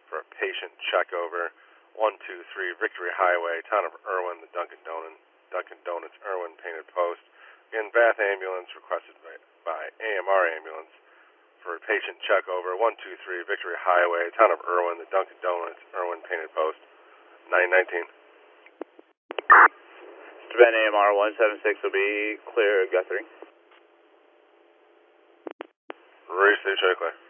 for a patient check over 123 Victory Highway, town of Irwin, the Dunkin' Donuts Irwin painted post. Again, Bath ambulance requested by AMR ambulance for a patient check over 123 Victory Highway, town of Irwin, the Dunkin' Donuts Irwin painted post. 919. Mr. Ben, AMR 176 will be clear, Guthrie. Race station clear.